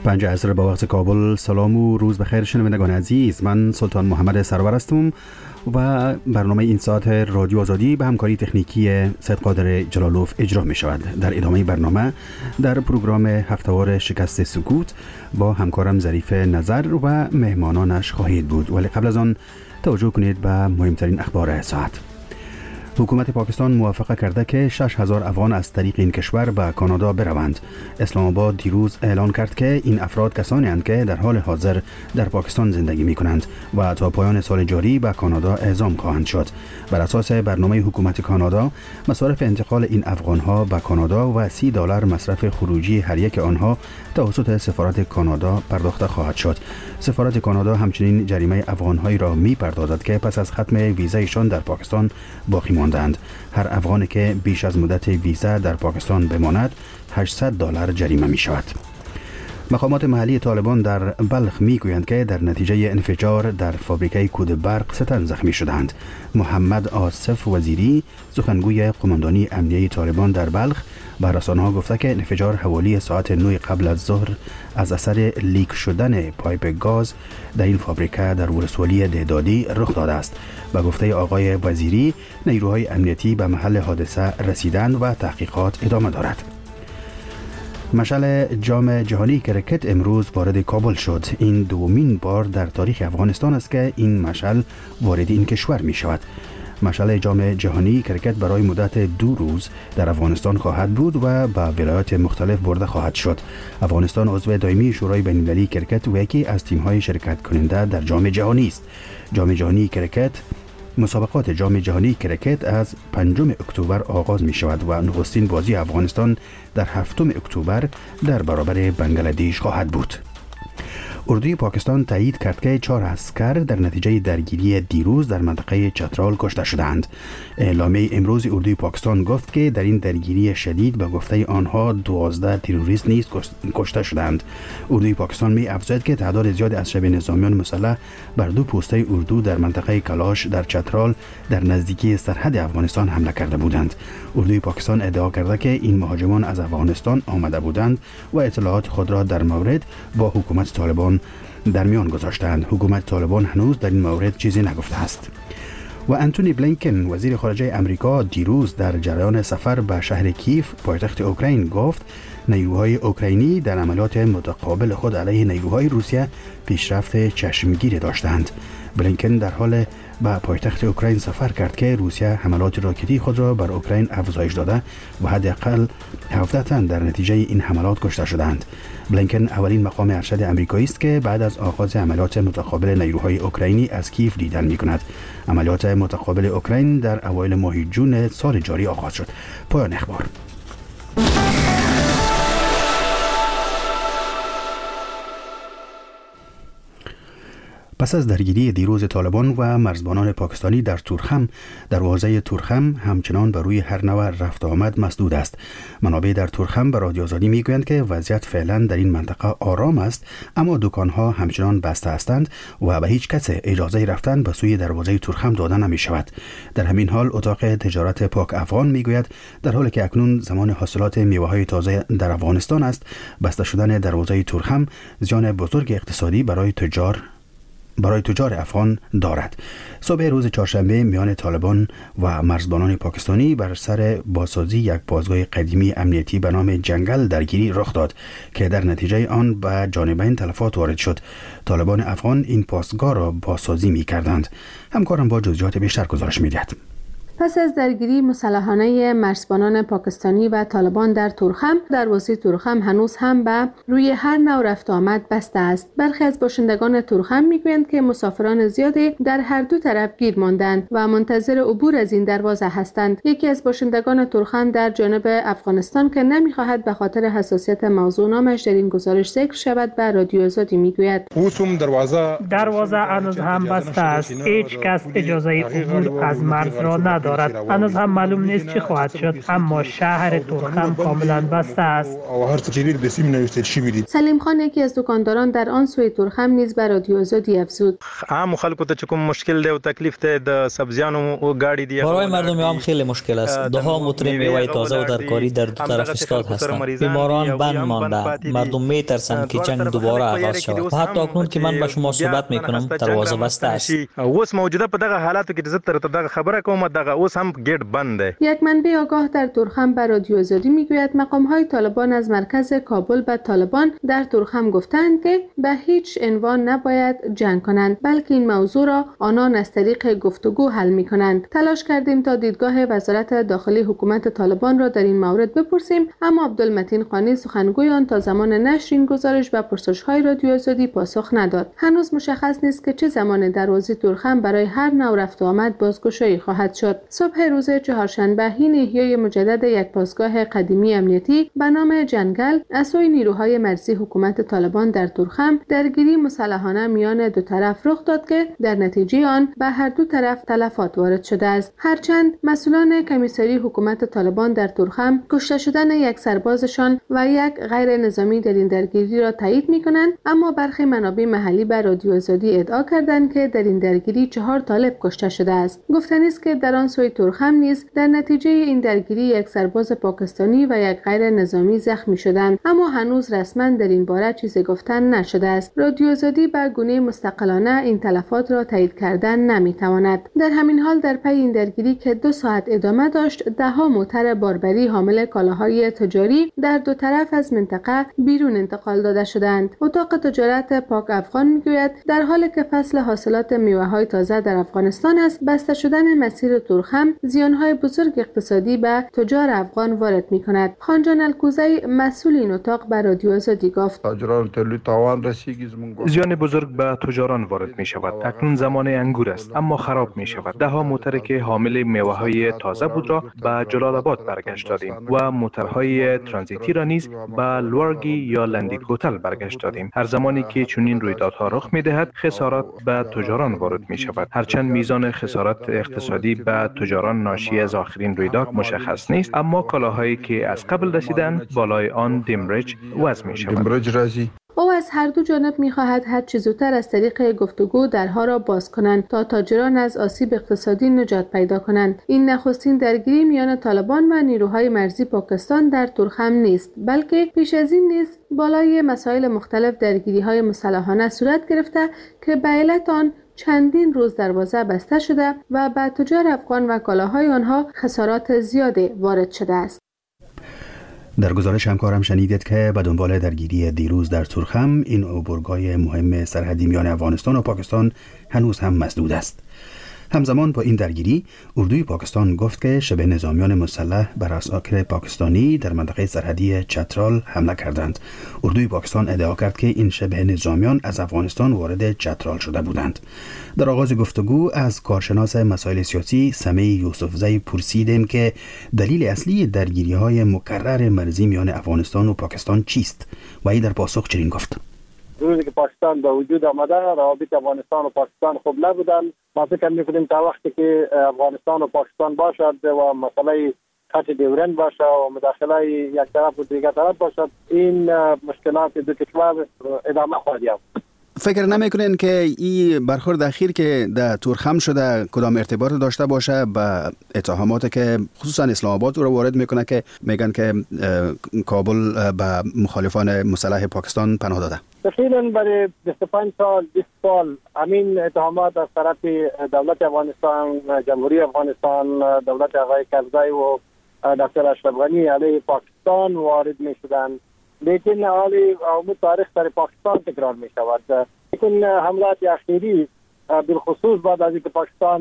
5 عصر با وقت کابل. سلام و روز بخیر شنوندگان عزیز، من سلطان محمد سرور هستم و برنامه این ساعت رادیو آزادی به همکاری تکنیکی سید قادر جلالوف اجرا می شود. در ادامه برنامه در پروگرام هفتهوار شکست سکوت با همکارم ظریف نظر و مهمانانش خواهید بود، ولی قبل از آن توجه کنید به مهمترین اخبار ساعت. حکومت پاکستان موافقه کرده که 6000 افغان از طریق این کشور به کانادا بروند. اسلام آباد دیروز اعلان کرد که این افراد کسانی هستند که در حال حاضر در پاکستان زندگی می کنند و تا پایان سال جاری به کانادا اعزام خواهند شد. بر اساس برنامه حکومت کانادا، مصارف انتقال این افغان ها به کانادا و $30 مصرف خروجی هر یک آنها توسط سفارت کانادا پرداخته خواهد شد. سفارت کانادا همچنین جریمه افغان هایی را می پردازد که پس از ختم ویزایشان در پاکستان باقی ماندند. هر افغانی که بیش از مدت ویزا در پاکستان بماند $800 جریمه می شود. مقامات محلی طالبان در بلخ می گویند که در نتیجه انفجار در فابریکه کود برق 3 تن زخمی شدند. محمد آصف وزیری، سخنگوی قماندانی امنیه طالبان در بلخ، به رسانه‌ها گفته که انفجار حوالی ساعت 9 قبل از ظهر از اثر لیک شدن پایپ گاز در این فابریکه در ولسوالی دهدادی رخ داده است. به گفته آقای وزیری، نیروهای امنیتی به محل حادثه رسیدند و تحقیقات ادامه دارد. مشعل جام جهانی کرکت امروز وارد کابل شد. این دومین بار در تاریخ افغانستان است که این مشعل وارد این کشور می شود. مشعل جام جهانی کرکت برای مدت 2 روز در افغانستان خواهد بود و به ولایات مختلف برده خواهد شد. افغانستان عضو دائمی شورای بین‌المللی کرکت و یکی از تیم‌های شرکت کننده در جام جهانی است. جام جهانی کرکت مسابقات جام جهانی کرکت از 5 اکتبر آغاز می شود و نخستین بازی افغانستان در 7 اکتبر در برابر بنگلادش خواهد بود. اردوی پاکستان تایید کرد که 4 عسکر در نتیجه درگیری دیروز در منطقه چترال کشته شدند. اعلامیه امروز اردوی پاکستان گفت که در این درگیری شدید به گفته آنها 12 تروریست نیز کشته شدند. اردوی پاکستان می افزاید که تعداد زیادی از شب نظامیان مسلح بر 2 پوسته اردو در منطقه کلاش در چترال در نزدیکی سرحد افغانستان حمله کرده بودند. اردوی پاکستان ادعا کرده که این مهاجمان از افغانستان آمده بودند و اطلاعات خود را در مورد با حکومت طالبان در میان گذاشتند. حکومت طالبان هنوز در این مورد چیزی نگفته است. و انتونی بلینکن وزیر خارجه امریکا دیروز در جریان سفر به شهر کیف پایتخت اوکراین گفت نیروهای اوکراینی در عملیات متقابل خود علیه نیروهای روسیه پیشرفت چشمگیری داشتند. بلینکن در حال به پایتخت اوکراین سفر کرد که روسیه حملات راکتی خود را بر اوکراین افزایش داده و حداقل 17 تن در نتیجه این حملات کشته شدند. بلینکن اولین مقام ارشد آمریکایی است که بعد از آغاز عملیات متقابل نیروهای اوکراینی از کیف دیدن می‌کند. عملیات متقابل اوکراین در اوایل ماه جون سال جاری آغاز شد. پایان اخبار. پس از درگیری دیروز طالبان و مرزبانان پاکستانی در تورخم، دروازه تورخم همچنان بر روی هر نوع رفت آمد مسدود است. منابع در تورخم به رادیو آزادی میگویند که وضعیت فعلا در این منطقه آرام است، اما دکانها همچنان بسته هستند و به هیچ کس اجازه رفتن به سوی دروازه تورخم داده نمی شود. در همین حال اتاق تجارت پاک افغان میگوید در حالی که اکنون زمان حاصلات میوه‌های تازه در افغانستان است، بسته شدن دروازه تورخم زیان بزرگ اقتصادی برای تجار افغان دارد. صبح روز چهارشنبه میان طالبان و مرزبانان پاکستانی بر سر بازسازی یک پاسگاه قدیمی امنیتی به نام جنگل درگیری رخ داد که در نتیجه آن به جانبین تلفات وارد شد. طالبان افغان این پاسگاه را بازسازی می کردند. همکارم با جزئیات بیشتر گزارش می دهد. پس از درگیری مسلحانه مرزبانان پاکستانی و طالبان در تورخم، دروازه تورخم هنوز هم به روی هر نوع رفت آمد بسته است. برخی از باشندگان تورخم میگویند که مسافران زیادی در هر دو طرف گیر ماندند و منتظر عبور از این دروازه هستند. یکی از باشندگان تورخم در جانب افغانستان که نمیخواهد به خاطر حساسیت موضوع نامش در این گزارش ذکر شود به رادیو آزادی میگوید دروازه هنوز هم بسته است. هیچ کس اجازه عبور از مرز را ندارد. دارد. هنوز هم معلوم نیست چی خواهد شد، اما شهر تورخم کاملا بسته است. سلیم خان یکی از دکانداران در آن سوی تورخم نیز به رادیو آزادی افزود: عام خلکو ته کوم مشکل دی او تکلیف ته د سبزیانو او گاڑی دی برای مردم عام خیلی مشکل است. دهها متر میوه تازه و ترکاری در دو طرف ایستاد هستند. بیماران بند مانده. مردم میترسند که جنگ دوباره آغاز شود. و حتی اکنون که من با شما صحبت میکنم دروازه بسته است. اوس موجوده په دغه حالاتو کې زه تر دغه خبره کوم دغه اوس هم گیت بند دی. یک منبع آگاه در تورخم به رادیو آزادی میگوید مقام‌های طالبان از مرکز کابل به طالبان در تورخم گفتند که به هیچ عنوان نباید جنگ کنند، بلکه این موضوع را آنان از طریق گفتگو حل می‌کنند. تلاش کردیم تا دیدگاه وزارت داخلی حکومت طالبان را در این مورد بپرسیم، اما عبدالمتین قانی سخنگوی آن تا زمان نشر این گزارش به پرسش‌های رادیو آزادی پاسخ نداد. هنوز مشخص نیست که چه زمان دروازه تورخم برای هر نوع رفت و آمد بازگشایی خواهد شد. صبح روز چهارشنبه حین احیای مجدد یک پاسگاه قدیمی امنیتی به نام جنگل از سوی نیروهای مرزی حکومت طالبان در تورخم درگیری مسلحانه میان دو طرف رخ داد که در نتیجه آن به هر دو طرف تلفات وارد شده است. هرچند مسئولان کمیسری حکومت طالبان در تورخم کشته شدن یک سربازشان و یک غیر نظامی در این درگیری را تایید می‌کنند، اما برخی منابع محلی به رادیو آزادی ادعا کردند که در این درگیری 4 طالب کشته شده است. گفتنی است که در آن سوی تورخم نیز در نتیجه این درگیری یک سرباز پاکستانی و یک غیر نظامی زخمی شدند، اما هنوز رسما در این باره چیزی گفتن نشده است. رادیو آزادی به گونه مستقلانه این تلفات را تایید کردن نمیتواند. در همین حال در پی این درگیری که 2 ساعت ادامه داشت، ده‌ها موتر باربری حامل کالاهای تجاری در دو طرف از منطقه بیرون انتقال داده شدند. اتاق تجارت پاک افغان میگوید در حالی که فصل حاصلات میوه‌های تازه در افغانستان است، بسته شدن مسیر تورخم زیان‌های بزرگ اقتصادی به تجار افغان وارد می‌کند. خانجان الکوزی مسئول این اتاق به رادیو آزادی گفت: زیان بزرگ به تجاران وارد می‌شود. اکنون زمان انگور است اما خراب می‌شود. ده‌ها موتر که حامل میوه‌های تازه بود را به جلال آباد برگشت دادیم و موترهای ترانزیتی را نیز به لورگی یا لندیکوتل برگشت دادیم. هر زمانی که چنین رویدادها رخ می‌دهد خسارات به تجاران وارد می‌شود. هرچند میزان خسارات اقتصادی به تجاران ناشی از آخرین رویداد مشخص نیست، اما کالاهایی که از قبل رسیدند بالای آن دمرج وضع می‌شود. او از هر دو جانب می‌خواهد هر چه زودتر از طریق گفتگو درها را باز کنند تا تاجران از آسیب اقتصادی نجات پیدا کنند. این نخستین درگیری میان طالبان و نیروهای مرزی پاکستان در تورخم نیست، بلکه پیش از این نیز بالای مسائل مختلف درگیری‌های مسلحانه صورت گرفته که به علت آن چندین روز دروازه بسته شده و به تجار افغان و کالاهای آنها خسارات زیادی وارد شده است. در گزارش همکارم شنیدید که به دنبال درگیری دیروز در تورخم، این عبورگاه مهم سرحدی میان افغانستان و پاکستان هنوز هم مسدود است. همزمان با این درگیری، اردوی پاکستان گفت که شبه نظامیان مسلح بر عساکر پاکستانی در منطقه سرحدی چترال حمله کردند. اردوی پاکستان ادعا کرد که این شبه نظامیان از افغانستان وارد چترال شده بودند. در آغاز گفتگو از کارشناس مسائل سیاسی سمی یوسفزی پرسیدیم که دلیل اصلی درگیری‌های مکرر مرزی میان افغانستان و پاکستان چیست و ای در پاسخ چنین گفت: روزی که پاکستان به وجود آمده روابط افغانستان و پاکستان خوب نبودن. ما فکر می‌کنیم تا وقتی که افغانستان و پاکستان باشد و مسئله خط ډیورند باشه و مداخله یک طرف و دیگر طرف باشد، این مشکلات دو کشور ادامه خواهد یافت. فکر نمیکنین که این برخورد اخیر که در تورخم شده کدام ارتباط داشته باشه با اتهاماتی که خصوصا اسلام آباد رو وارد میکنه که میگن که کابل به مخالفان مسلح پاکستان پناه داده؟ تقریبا برای 25 سال 20 سال همین اتهامات از طرف دولت افغانستان، جمهوری افغانستان، دولت آقای کرزی و دکتر اشرف غنی علیه پاکستان وارد میشدند، لیکن حالی عموم تاریخ در پاکستان تکرار می شود. لیکن حملات اخیری بالخصوص بعد از اینکه پاکستان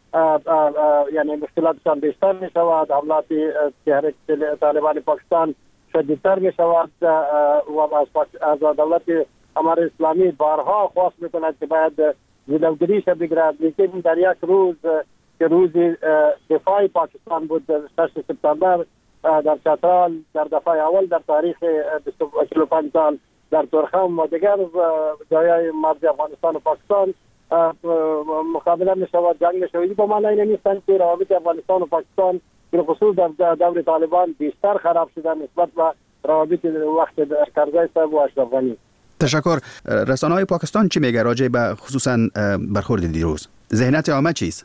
یعنی مشکلاتشان بیشتر می شود، حملات تحریک طالبان پاکستان شدیدتر می شود و از دولت امارت اسلامی بارها خواست می کند که باید جلوگیریش بگیرد. لیکن در یک روز که روز دفاع پاکستان بود 6 سپتامبر در چترال، در دفعه اول در تاریخ 45 سال در تورخم و دیگر جای مرز افغانستان و پاکستان مقابله می شود، جنگ می شود. با معنی نیستند که روابط افغانستان و پاکستان به خصوص در دور طالبان بیشتر خراب شده نسبت به روابط وقت کرزی صاحب و اشرف غنی. تشکر. رسانه‌های پاکستان چی میگه راجع به خصوصا برخورد دیروز؟ ذهنیت عامه چیست؟